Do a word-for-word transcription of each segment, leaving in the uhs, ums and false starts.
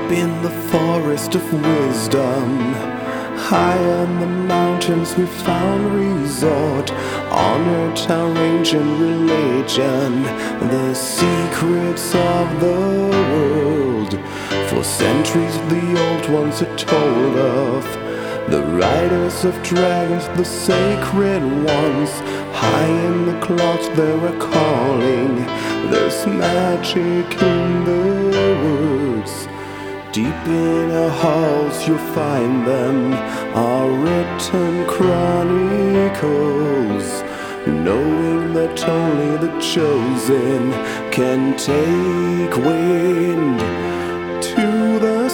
in the forest of wisdom, high on the mountains we found resort. Honored our ancient religion, the secrets of the world. For centuries the old ones had told of the riders of dragons, the sacred ones. High in the clouds they were calling. There's magic in the words. Deep in our halls you'll find them, our written chronicles, knowing that only the chosen can take wind to the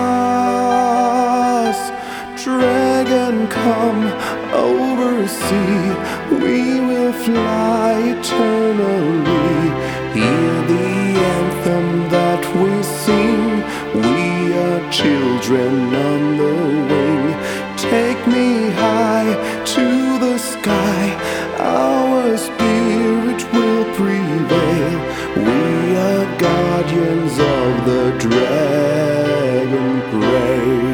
stars. Dragon, come over sea, we will fly eternally. Hear the anthem that we sing, we are children on the wing. Take me high to the sky, our spirit will prevail. We are guardians of the dragon grail.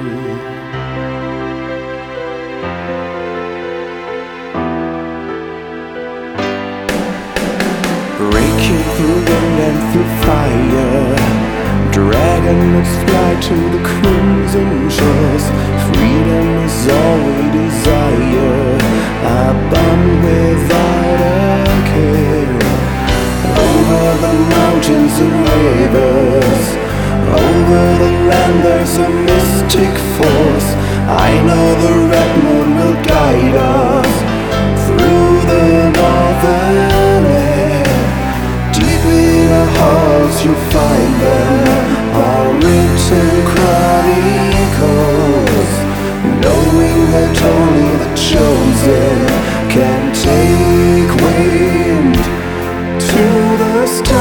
Breaking through wind and through fire, dragon, let's fly to the crimson shores. Freedom is all we desire, above without a care. Over the mountains and rivers, over the land there's a mystic force. I know the red moon will guide us through the northern air. Deep in our hearts you'll find them, our written chronicles, knowing that only the chosen can take wind to the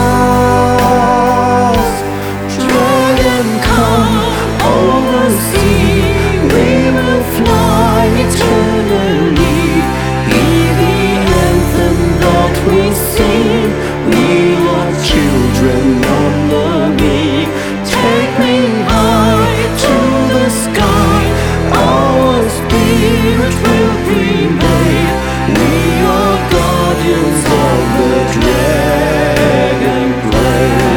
stars. Dragon, come over sea, we will fly eternally. Hear the anthem that we sing, we are children on the wing. Take me high to the sky, our spirit will prevail. We are guardians of the dragon grail.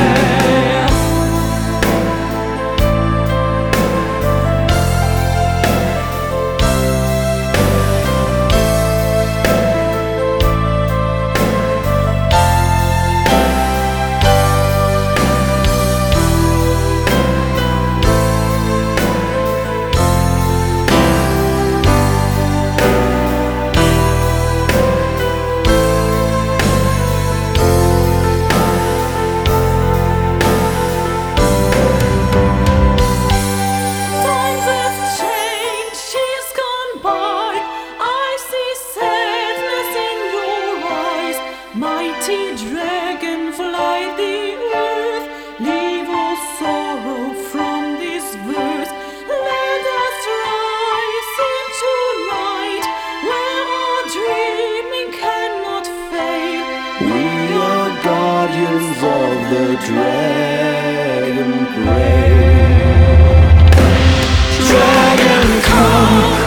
Mighty dragon, fly the earth, leave all sorrow from this verse. Let us rise into light, where our dreaming cannot fail. We are guardians of the dragon grail. Dragon, come